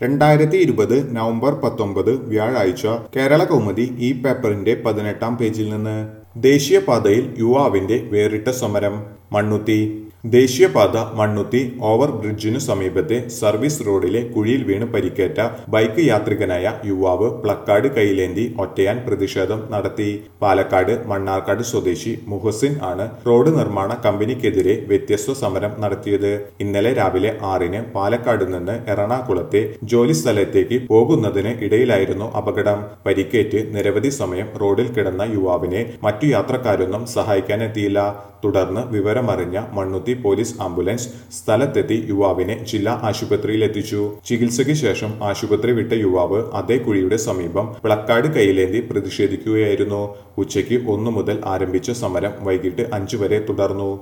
2020 November 19 വ്യാഴാഴ്ച കേരള കൗമുദി ഈ പേപ്പറിന്റെ 18-ാം പേജിൽ നിന്ന് ദേശീയപാതയിൽ യുവാവിന്റെ വേറിട്ട സമരം മണ്ണുത്തി ദേശീയപാത മണ്ണുത്തി ഓവർ ബ്രിഡ്ജിനു സമീപത്തെ സർവീസ് റോഡിലെ കുഴിയിൽ വീണ് പരിക്കേറ്റ ബൈക്ക് യാത്രികനായ യുവാവ് പ്ലക്കാർഡ് കൈയിലേന്തി ഒറ്റയാൻ പ്രതിഷേധം നടത്തി. പാലക്കാട് മണ്ണാർക്കാട് സ്വദേശി മുഹസിൻ ആണ് റോഡ് നിർമ്മാണ കമ്പനിക്കെതിരെ വ്യത്യസ്ത സമരം നടത്തിയത്. ഇന്നലെ രാവിലെ 6-ന് പാലക്കാട് നിന്ന് എറണാകുളത്തെ ജോലി സ്ഥലത്തേക്ക് പോകുന്നതിന് ഇടയിലായിരുന്നു അപകടം. പരിക്കേറ്റ് നിരവധി സമയം റോഡിൽ കിടന്ന യുവാവിനെ മറ്റു യാത്രക്കാരൊന്നും സഹായിക്കാനെത്തിയില്ല. തുടർന്ന് വിവരമറിഞ്ഞ മണ്ണുത്തി പോലീസ് ആംബുലൻസ് സ്ഥലത്തെത്തി യുവാവിനെ ജില്ലാ ആശുപത്രിയിലെത്തിച്ചു. ചികിത്സയ്ക്ക് ശേഷം ആശുപത്രി വിട്ട യുവാവ് അതേ കുഴിയുടെ സമീപം പ്ലക്കാർഡ് കൈയിലേന്തി പ്രതിഷേധിക്കുകയായിരുന്നു. ഉച്ചയ്ക്ക് 1 മുതൽ ആരംഭിച്ച സമരം വൈകിട്ട് 5 വരെ തുടർന്നു.